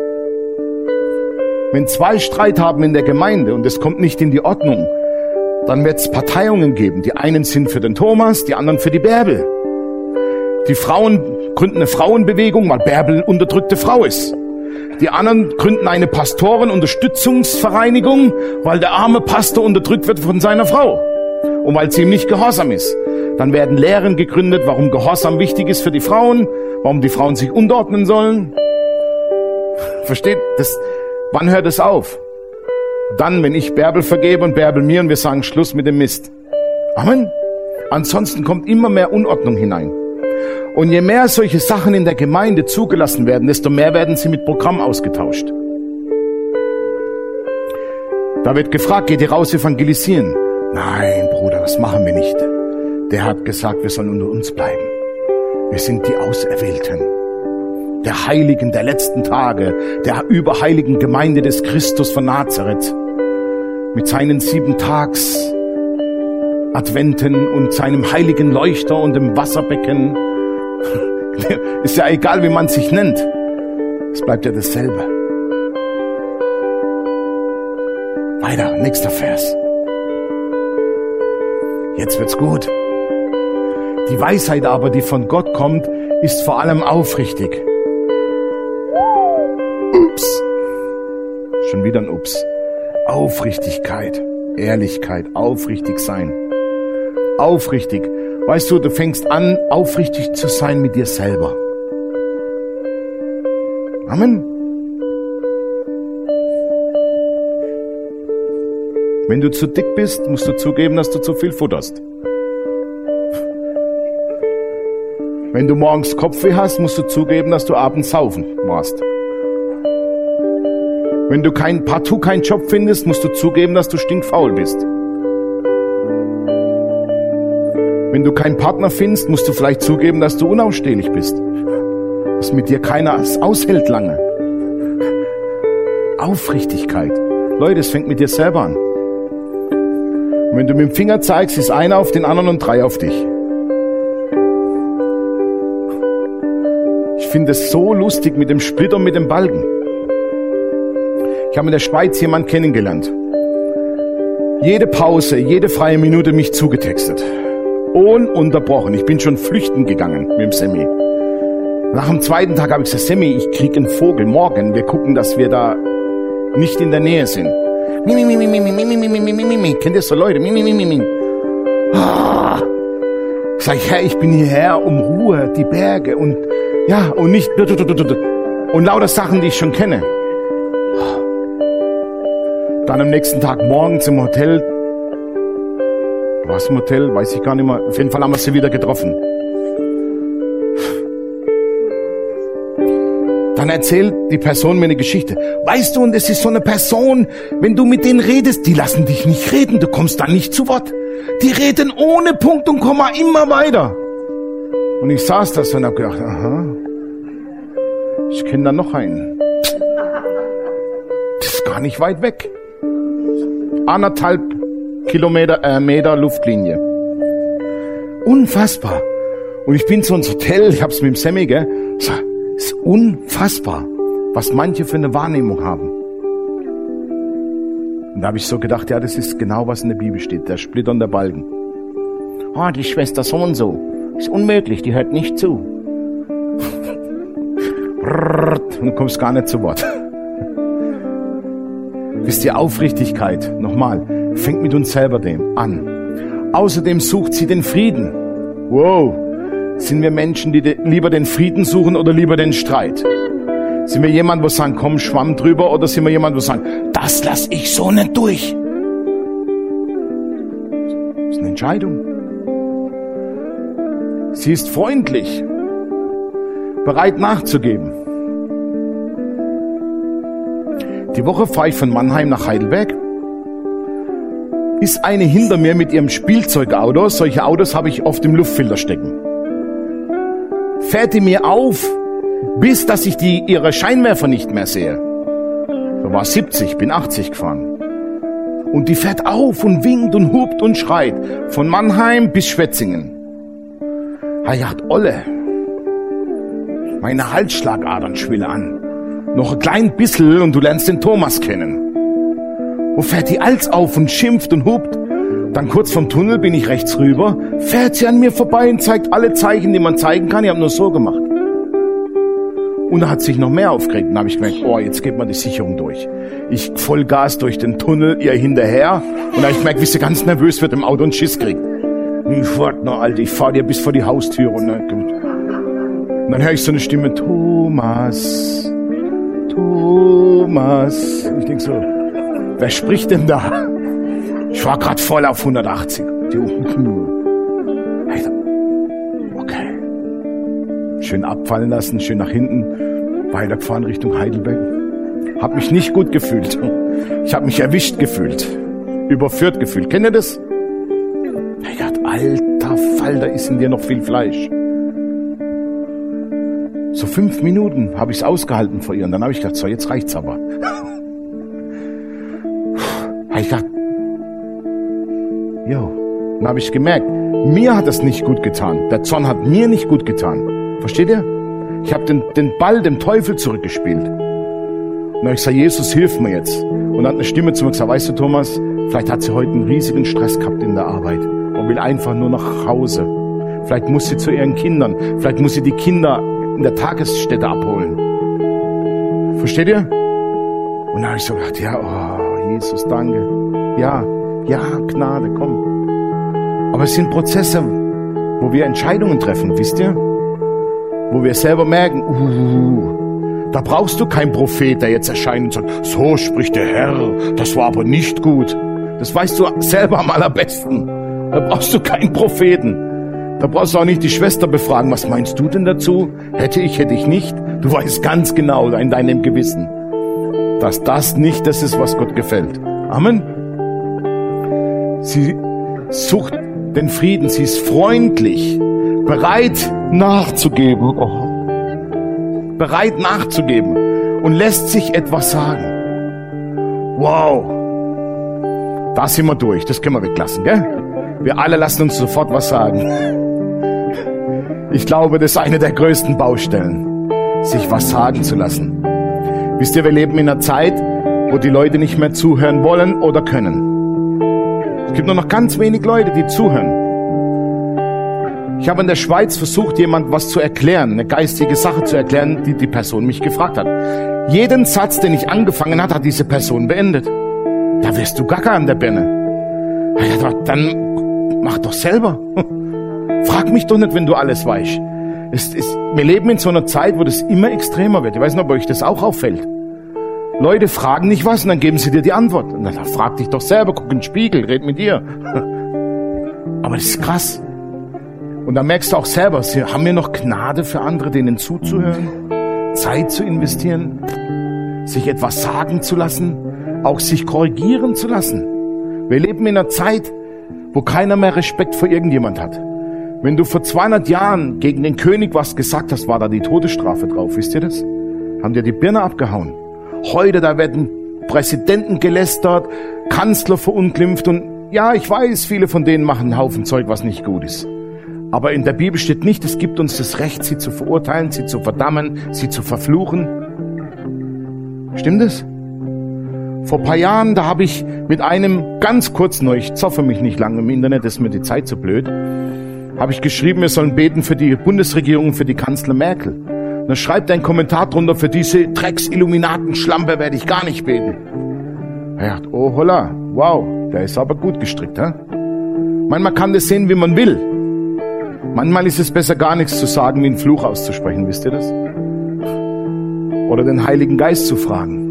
Wenn zwei Streit haben in der Gemeinde und es kommt nicht in die Ordnung, dann wird es Parteiungen geben. Die einen sind für den Thomas, die anderen für die Bärbel. Die Frauen gründen eine Frauenbewegung, weil Bärbel unterdrückte Frau ist. Die anderen gründen eine Pastoren-Unterstützungsvereinigung, weil der arme Pastor unterdrückt wird von seiner Frau und weil sie ihm nicht gehorsam ist. Dann werden Lehren gegründet, warum Gehorsam wichtig ist für die Frauen, warum die Frauen sich unterordnen sollen. Versteht? Das, wann hört es auf? Dann, wenn ich Bärbel vergebe und Bärbel mir und wir sagen Schluss mit dem Mist. Amen. Ansonsten kommt immer mehr Unordnung hinein. Und je mehr solche Sachen in der Gemeinde zugelassen werden, desto mehr werden sie mit Programm ausgetauscht. Da wird gefragt, geht ihr raus evangelisieren? Nein, Bruder, das machen wir nicht. Der hat gesagt, wir sollen unter uns bleiben. Wir sind die Auserwählten. Der Heiligen der letzten Tage, der überheiligen Gemeinde des Christus von Nazareth. Mit seinen sieben Tags Adventen und seinem heiligen Leuchter und dem Wasserbecken. Ist ja egal, wie man sich nennt. Es bleibt ja dasselbe. Weiter, nächster Vers. Jetzt wird's gut. Die Weisheit aber, die von Gott kommt, ist vor allem aufrichtig. Ups. Schon wieder ein Ups. Aufrichtigkeit, Ehrlichkeit, aufrichtig sein. Aufrichtig. Weißt du, du fängst an, aufrichtig zu sein mit dir selber. Amen. Wenn du zu dick bist, musst du zugeben, dass du zu viel futterst. Wenn du morgens Kopfweh hast, musst du zugeben, dass du abends saufen warst. Wenn du kein, partout keinen Job findest, musst du zugeben, dass du stinkfaul bist. Wenn du keinen Partner findest, musst du vielleicht zugeben, dass du unausstehlich bist. Dass mit dir keiner aushält lange. Aufrichtigkeit. Leute, es fängt mit dir selber an. Und wenn du mit dem Finger zeigst, ist einer auf den anderen und drei auf dich. Ich finde es so lustig mit dem Splitter und mit dem Balken. Ich habe in der Schweiz jemanden kennengelernt. Jede Pause, jede freie Minute mich zugetextet. Ununterbrochen. Ich bin schon flüchten gegangen mit dem Semi. Nach dem zweiten Tag habe ich gesagt, Sammy, ich krieg einen Vogel morgen. Wir gucken, dass wir da nicht in der Nähe sind. Mi, mi, mi, mi, mi, mi, mi, mi, mi, mi, mi, mi. Kennt ihr so Leute? Mi, mi, mi, mi, mi. Ah. Sag ich, Herr, ich bin hierher, um Ruhe, die Berge und ja, und nicht und lauter Sachen, die ich schon kenne. Dann am nächsten Tag morgens im Hotel. Was im Hotel? Weiß ich gar nicht mehr. Auf jeden Fall haben wir sie wieder getroffen. Dann erzählt die Person mir eine Geschichte. Weißt du, und es ist so eine Person, wenn du mit denen redest, die lassen dich nicht reden, du kommst dann nicht zu Wort. Die reden ohne Punkt und Komma immer weiter. Und ich saß da so und hab gedacht, aha, ich kenne da noch einen. Das ist gar nicht weit weg. Anderthalb Kilometer, äh, Meter Luftlinie. Unfassbar. Und ich bin so ins Hotel, ich hab's mit dem Sammy, gell, so, ist unfassbar, was manche für eine Wahrnehmung haben. Und da habe ich so gedacht, ja, das ist genau, was in der Bibel steht, der splitternde Balken. Ah, oh, die Schwester so und so. Ist unmöglich, die hört nicht zu. Und du kommst gar nicht zu Wort. Wisst ihr, Aufrichtigkeit, nochmal, fängt mit uns selber dem an. Außerdem sucht sie den Frieden. Wow. Sind wir Menschen, die de, lieber den Frieden suchen oder lieber den Streit? Sind wir jemand, wo sagen, komm, schwamm drüber, oder sind wir jemand, wo sagen, das lass ich so nicht durch? Das ist eine Entscheidung. Sie ist freundlich, bereit nachzugeben. Die Woche fahre ich von Mannheim nach Heidelberg. Ist eine hinter mir mit ihrem Spielzeugauto. Solche Autos habe ich oft im Luftfilter stecken. Fährt die mir auf, bis dass ich die, ihre Scheinwerfer nicht mehr sehe. Da war siebzig, bin achtzig gefahren. Und die fährt auf und winkt und hupt und schreit. Von Mannheim bis Schwetzingen. Da ich dachte, Olle, meine Halsschlagadern schwillen an. Noch ein klein bisschen und du lernst den Thomas kennen. Wo fährt die Alz auf und schimpft und hupt? Dann kurz vom Tunnel bin ich rechts rüber, fährt sie an mir vorbei und zeigt alle Zeichen, die man zeigen kann. Ich habe nur so gemacht. Und da hat sich noch mehr aufgeregt. Dann habe ich gemerkt, oh, jetzt geht mal die Sicherung durch. Ich Vollgas durch den Tunnel, ihr hinterher. Und da habe ich gemerkt, wie sie ganz nervös wird im Auto und Schiss kriegt. Ich fahrt noch, Alter, ich fahr dir bis vor die Haustür. Und dann höre ich so eine Stimme, Thomas, Thomas. Und ich denke so, wer spricht denn da? Ich war gerade voll auf hundertachtzig. Okay. Schön abfallen lassen, schön nach hinten, weitergefahren Richtung Heidelberg. Hab mich nicht gut gefühlt. Ich habe mich erwischt gefühlt, überführt gefühlt. Kennt ihr das? Ich dachte, alter Falter, ist in dir noch viel Fleisch. So fünf Minuten habe ich es ausgehalten vor ihr. Und dann habe ich gedacht, so, jetzt reicht's aber. Ich dachte, jo. Dann habe ich gemerkt, mir hat das nicht gut getan. Der Zorn hat mir nicht gut getan. Versteht ihr? Ich habe den, den Ball dem Teufel zurückgespielt. Und dann habe ich gesagt, Jesus, hilf mir jetzt. Und dann hat eine Stimme zu mir gesagt, weißt du, Thomas, vielleicht hat sie heute einen riesigen Stress gehabt in der Arbeit und will einfach nur nach Hause. Vielleicht muss sie zu ihren Kindern. Vielleicht muss sie die Kinder in der Tagesstätte abholen. Versteht ihr? Und dann habe ich so gedacht, ja, oh, Jesus, danke. Ja, ja, Gnade, komm. Aber es sind Prozesse, wo wir Entscheidungen treffen, wisst ihr? Wo wir selber merken, uh, da brauchst du keinen Prophet, der jetzt erscheint und sagt, so spricht der Herr, das war aber nicht gut. Das weißt du selber am allerbesten. Da brauchst du keinen Propheten. Da brauchst du auch nicht die Schwester befragen, was meinst du denn dazu? Hätte ich, hätte ich nicht. Du weißt ganz genau in deinem Gewissen, dass das nicht das ist, was Gott gefällt. Amen. Sie sucht den Frieden, sie ist freundlich, bereit nachzugeben. Oh. Bereit nachzugeben und lässt sich etwas sagen. Wow. Da sind wir durch, das können wir weglassen, gell? Wir alle lassen uns sofort was sagen. Ich glaube, das ist eine der größten Baustellen, sich was sagen zu lassen. Wisst ihr, wir leben in einer Zeit, wo die Leute nicht mehr zuhören wollen oder können. Es gibt nur noch ganz wenig Leute, die zuhören. Ich habe in der Schweiz versucht, jemand was zu erklären, eine geistige Sache zu erklären, die die Person mich gefragt hat. Jeden Satz, den ich angefangen hat, hat diese Person beendet. Da wirst du gaga an der Birne. Ja, dann mach doch selber. Frag mich doch nicht, wenn du alles weißt. Es ist, wir leben in so einer Zeit, wo das immer extremer wird. Ich weiß nicht, ob euch das auch auffällt. Leute fragen nicht was und dann geben sie dir die Antwort. Und dann frag dich doch selber, guck in den Spiegel, red mit dir. Aber das ist krass. Und dann merkst du auch selber, sie haben wir noch Gnade für andere, denen zuzuhören, Zeit zu investieren, sich etwas sagen zu lassen, auch sich korrigieren zu lassen. Wir leben in einer Zeit, wo keiner mehr Respekt vor irgendjemand hat. Wenn du vor zweihundert Jahren gegen den König was gesagt hast, war da die Todesstrafe drauf. Wisst ihr das? Haben dir die Birne abgehauen. Heute, da werden Präsidenten gelästert, Kanzler verunglimpft und ja, ich weiß, viele von denen machen einen Haufen Zeug, was nicht gut ist. Aber in der Bibel steht nicht, es gibt uns das Recht, sie zu verurteilen, sie zu verdammen, sie zu verfluchen. Stimmt es? Vor ein paar Jahren, da habe ich mit einem ganz kurz neu, ich zoffe mich nicht lange im Internet, ist mir die Zeit zu blöd, habe ich geschrieben, wir sollen beten für die Bundesregierung, für die Kanzler Merkel. Und dann schreibt ein Kommentar drunter, für diese Drecks-Illuminaten-Schlampe werde ich gar nicht beten. Er dachte, oh holla, wow, der ist aber gut gestrickt. He? Manchmal kann das sehen, wie man will. Manchmal ist es besser, gar nichts zu sagen, wie einen Fluch auszusprechen, wisst ihr das? Oder den Heiligen Geist zu fragen.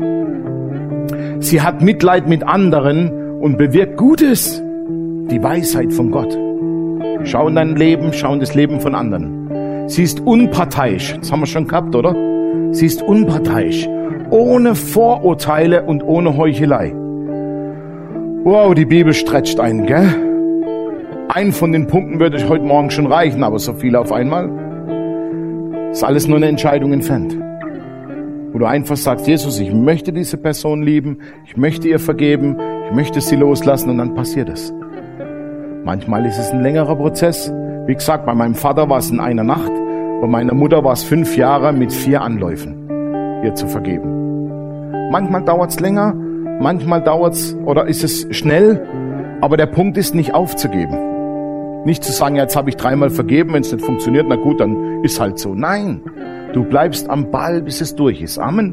Sie hat Mitleid mit anderen und bewirkt Gutes. Die Weisheit von Gott. Schau in dein Leben, schau in das Leben von anderen. Sie ist unparteiisch. Das haben wir schon gehabt, oder? Sie ist unparteiisch. Ohne Vorurteile und ohne Heuchelei. Wow, die Bibel stretcht einen, gell? Ein von den Punkten würde ich heute Morgen schon reichen, aber so viel auf einmal. Ist alles nur eine Entscheidung entfernt. Wo du einfach sagst, Jesus, ich möchte diese Person lieben, ich möchte ihr vergeben, ich möchte sie loslassen und dann passiert es. Manchmal ist es ein längerer Prozess. Wie gesagt, bei meinem Vater war es in einer Nacht, bei meiner Mutter war es fünf Jahre mit vier Anläufen, ihr zu vergeben. Manchmal dauert es länger, manchmal dauert es oder ist es schnell, aber der Punkt ist nicht aufzugeben. Nicht zu sagen, jetzt habe ich dreimal vergeben, wenn es nicht funktioniert, na gut, dann ist halt so. Nein, du bleibst am Ball, bis es durch ist. Amen.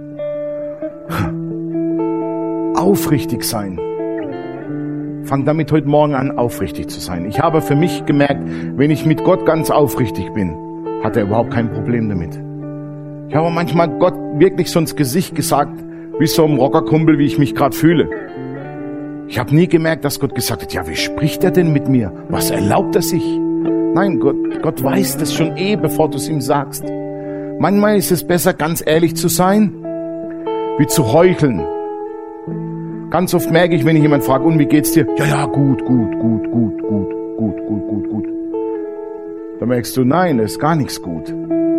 Aufrichtig sein. Fang damit heute Morgen an, aufrichtig zu sein. Ich habe für mich gemerkt, wenn ich mit Gott ganz aufrichtig bin, hat er überhaupt kein Problem damit. Ich habe manchmal Gott wirklich so ins Gesicht gesagt, wie so ein Rockerkumpel, wie ich mich gerade fühle. Ich habe nie gemerkt, dass Gott gesagt hat, ja, wie spricht er denn mit mir? Was erlaubt er sich? Nein, Gott, Gott weiß das schon eh, bevor du es ihm sagst. Manchmal ist es besser, ganz ehrlich zu sein, wie zu heucheln. Ganz oft merke ich, wenn ich jemand frage, und wie geht's dir? Ja, ja, gut, gut, gut, gut, gut, gut, gut, gut, gut. Da merkst du, nein, es ist gar nichts gut.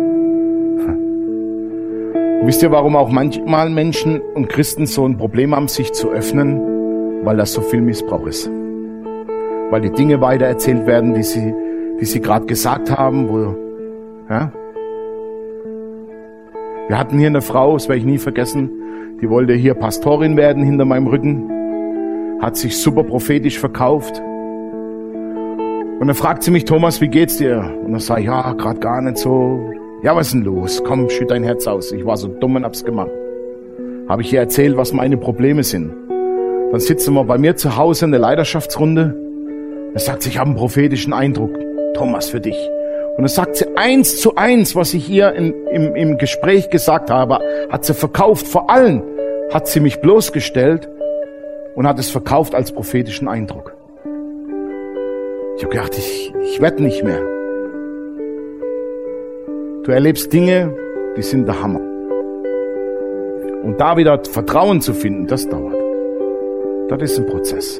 Und wisst ihr, warum auch manchmal Menschen und Christen so ein Problem haben, sich zu öffnen? Weil das so viel Missbrauch ist. Weil die Dinge weitererzählt werden, die sie, die sie gerade gesagt haben, wo, ja. Wir hatten hier eine Frau, das werde ich nie vergessen, die wollte hier Pastorin werden hinter meinem Rücken, hat sich super prophetisch verkauft. Und dann fragt sie mich, Thomas, wie geht's dir? Und dann sage ich, ja, gerade gar nicht so. Ja, was ist denn los? Komm, schütt dein Herz aus. Ich war so dumm und hab's gemacht. Habe ich ihr erzählt, was meine Probleme sind. Dann sitzen wir bei mir zu Hause in der Leiterschaftsrunde. Er sagt, ich habe einen prophetischen Eindruck. Thomas, für dich. Und dann sagt sie eins zu eins, was ich ihr in, im, im Gespräch gesagt habe, hat sie verkauft. Vor allem hat sie mich bloßgestellt und hat es verkauft als prophetischen Eindruck. Ich habe gedacht, ich, ich werde nicht mehr. Du erlebst Dinge, die sind der Hammer. Und da wieder Vertrauen zu finden, das dauert. Das ist ein Prozess.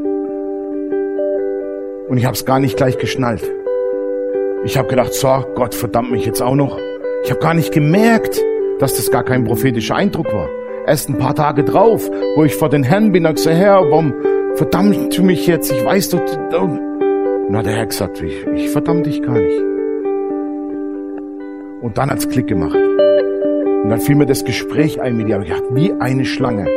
Und ich habe es gar nicht gleich geschnallt. Ich habe gedacht, so, Gott verdammt mich jetzt auch noch. Ich habe gar nicht gemerkt, dass das gar kein prophetischer Eindruck war. Erst ein paar Tage drauf, wo ich vor den Herrn bin, und gesagt, Herr, warum verdammt du mich jetzt? Ich weiß doch. Und dann hat der Herr gesagt, ich, ich verdamm dich gar nicht. Und dann hat's Klick gemacht. Und dann fiel mir das Gespräch ein mit ihr. Ich dachte, wie eine Schlange.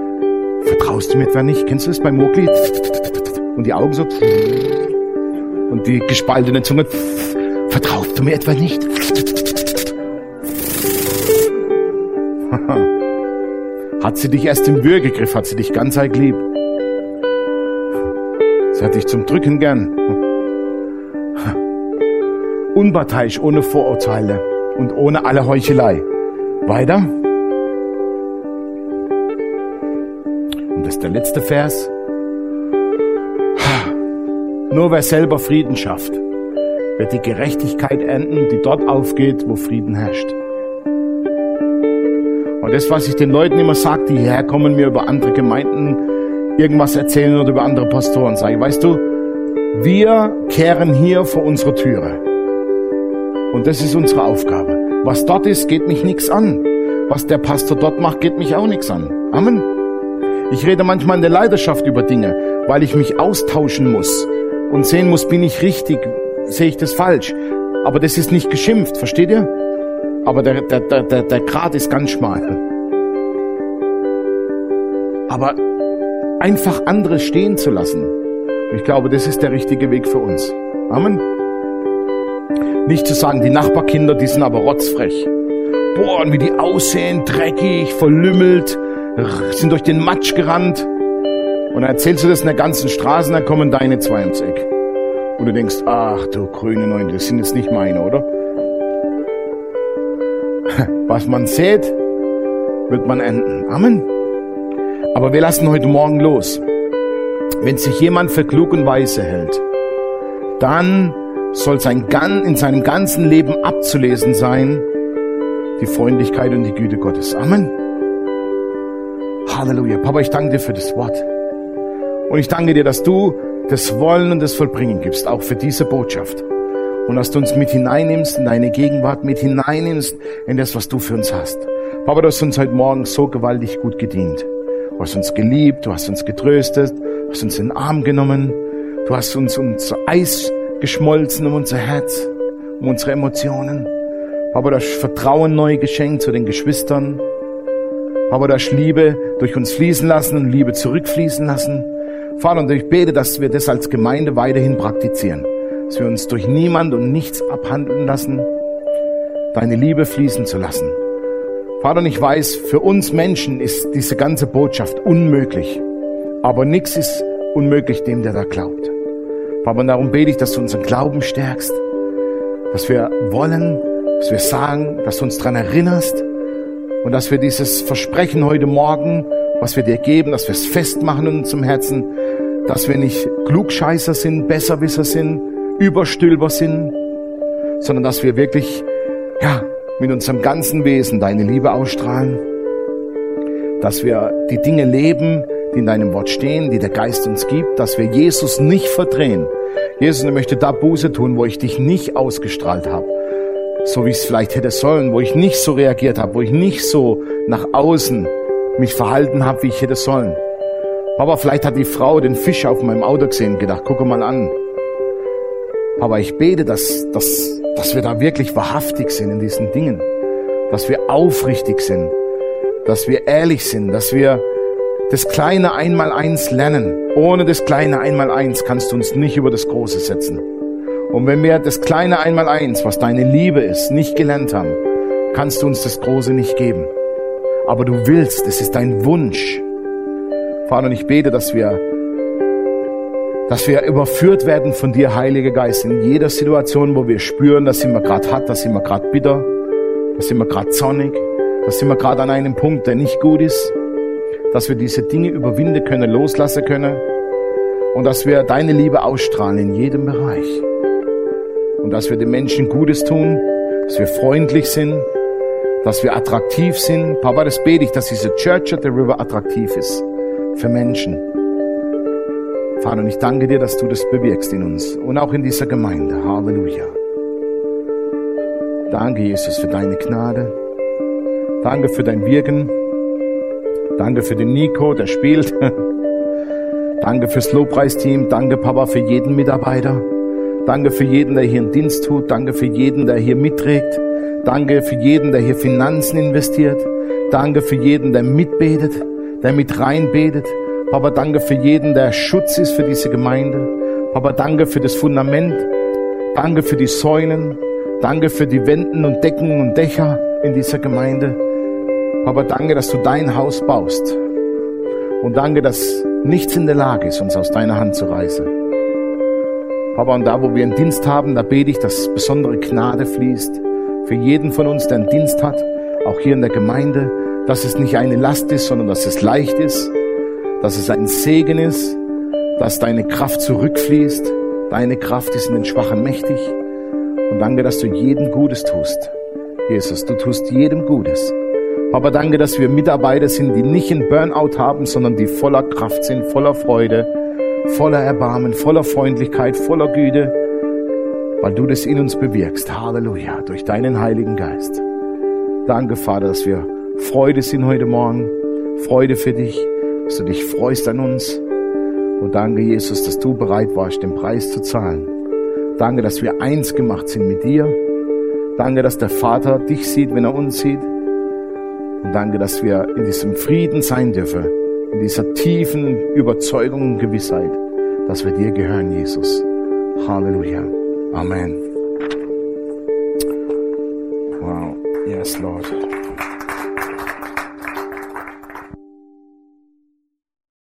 Vertraust du mir etwa nicht? Kennst du das bei Mowgli? Und die Augen so. Und Und die gespaltene Zunge, vertraust du mir etwa nicht? Hat sie dich erst im Würgegriff, hat sie dich ganz arg lieb. Sie hat dich zum Drücken gern. Unparteiisch, ohne Vorurteile und ohne alle Heuchelei. Weiter. Und das ist der letzte Vers. Nur wer selber Frieden schafft, wird die Gerechtigkeit ernten, die dort aufgeht, wo Frieden herrscht. Und das, was ich den Leuten immer sage, die hierher kommen, mir über andere Gemeinden irgendwas erzählen oder über andere Pastoren, sage ich, weißt du, wir kehren hier vor unsere Türe. Und das ist unsere Aufgabe. Was dort ist, geht mich nichts an. Was der Pastor dort macht, geht mich auch nichts an. Amen. Ich rede manchmal in der Leidenschaft über Dinge, weil ich mich austauschen muss und sehen muss, bin ich richtig, sehe ich das falsch. Aber das ist nicht geschimpft, versteht ihr? Aber der, der, der, der, der Grat ist ganz schmal. Aber einfach andere stehen zu lassen, ich glaube, das ist der richtige Weg für uns. Amen. Nicht zu sagen, die Nachbarkinder, die sind aber rotzfrech. Boah, und wie die aussehen, dreckig, verlümmelt, sind durch den Matsch gerannt. Und dann erzählst du das in der ganzen Straße, und dann kommen deine zwei ums Eck. Und du denkst, ach du grüne Neune, das sind jetzt nicht meine, oder? Was man sät, wird man ernten. Amen. Aber wir lassen heute Morgen los. Wenn sich jemand für klug und weise hält, dann soll sein, in seinem ganzen Leben abzulesen sein, die Freundlichkeit und die Güte Gottes. Amen. Halleluja. Papa, ich danke dir für das Wort. Und ich danke dir, dass du das Wollen und das Vollbringen gibst, auch für diese Botschaft. Und dass du uns mit hineinnimmst in deine Gegenwart, mit hineinnimmst in das, was du für uns hast. Papa, du hast uns heute Morgen so gewaltig gut gedient. Du hast uns geliebt, du hast uns getröstet, du hast uns in den Arm genommen, du hast uns unser Eis geschmolzen um unser Herz, um unsere Emotionen. Papa, du hast Vertrauen neu geschenkt zu den Geschwistern. Papa, du hast Liebe durch uns fließen lassen und Liebe zurückfließen lassen. Vater, und ich bete, dass wir das als Gemeinde weiterhin praktizieren. Dass wir uns durch niemand und nichts abhandeln lassen, deine Liebe fließen zu lassen. Vater, und ich weiß, für uns Menschen ist diese ganze Botschaft unmöglich. Aber nichts ist unmöglich dem, der da glaubt. Vater, und darum bete ich, dass du unseren Glauben stärkst, dass wir wollen, dass wir sagen, dass du uns daran erinnerst und dass wir dieses Versprechen heute Morgen, was wir dir geben, dass wir es festmachen in unserem Herzen, dass wir nicht Klugscheißer sind, Besserwisser sind, Überstülper sind, sondern dass wir wirklich, ja, mit unserem ganzen Wesen deine Liebe ausstrahlen, dass wir die Dinge leben, die in deinem Wort stehen, die der Geist uns gibt, dass wir Jesus nicht verdrehen. Jesus, ich möchte da Buße tun, wo ich dich nicht ausgestrahlt habe, so wie ich es vielleicht hätte sollen, wo ich nicht so reagiert habe, wo ich nicht so nach außen mich verhalten habe, wie ich hätte sollen. Papa, vielleicht hat die Frau den Fisch auf meinem Auto gesehen und gedacht, gucke mal an. Papa, ich bete, dass, dass, dass wir da wirklich wahrhaftig sind in diesen Dingen, dass wir aufrichtig sind, dass wir ehrlich sind, dass wir das kleine Einmaleins lernen. Ohne das kleine Einmaleins kannst du uns nicht über das Große setzen. Und wenn wir das kleine Einmaleins, was deine Liebe ist, nicht gelernt haben, kannst du uns das Große nicht geben. Aber du willst, es ist dein Wunsch. Vater, und ich bete, dass wir, dass wir überführt werden von dir, Heiliger Geist, in jeder Situation, wo wir spüren, dass sind wir gerade hart, dass sind wir gerade bitter, dass sind wir gerade zornig, dass sind wir gerade an einem Punkt, der nicht gut ist, dass wir diese Dinge überwinden können, loslassen können und dass wir deine Liebe ausstrahlen in jedem Bereich und dass wir den Menschen Gutes tun, dass wir freundlich sind, dass wir attraktiv sind. Papa, das bete ich, dass diese Church at the River attraktiv ist für Menschen. Vater, und ich danke dir, dass du das bewirkst in uns und auch in dieser Gemeinde. Halleluja. Danke, Jesus, für deine Gnade. Danke für dein Wirken. Danke für den Nico, der spielt. Danke fürs Lobpreisteam. Danke, Papa, für jeden Mitarbeiter. Danke für jeden, der hier einen Dienst tut. Danke für jeden, der hier mitträgt. Danke für jeden, der hier Finanzen investiert. Danke für jeden, der mitbetet, der mit reinbetet. Papa, danke für jeden, der Schutz ist für diese Gemeinde. Aber danke für das Fundament. Danke für die Säulen. Danke für die Wänden und Decken und Dächer in dieser Gemeinde. Aber danke, dass du dein Haus baust. Und danke, dass nichts in der Lage ist, uns aus deiner Hand zu reißen. Papa, und da, wo wir einen Dienst haben, da bete ich, dass besondere Gnade fließt. Für jeden von uns, der einen Dienst hat, auch hier in der Gemeinde, dass es nicht eine Last ist, sondern dass es leicht ist, dass es ein Segen ist, dass deine Kraft zurückfließt. Deine Kraft ist in den Schwachen mächtig. Und danke, dass du jedem Gutes tust. Jesus, du tust jedem Gutes. Papa, danke, dass wir Mitarbeiter sind, die nicht einen Burnout haben, sondern die voller Kraft sind, voller Freude, voller Erbarmen, voller Freundlichkeit, voller Güte, weil du das in uns bewirkst. Halleluja, durch deinen Heiligen Geist. Danke, Vater, dass wir Freude sind heute Morgen. Freude für dich, dass du dich freust an uns. Und danke, Jesus, dass du bereit warst, den Preis zu zahlen. Danke, dass wir eins gemacht sind mit dir. Danke, dass der Vater dich sieht, wenn er uns sieht. Und danke, dass wir in diesem Frieden sein dürfen, in dieser tiefen Überzeugung und Gewissheit, dass wir dir gehören, Jesus. Halleluja. Amen. Wow. Yes, Lord.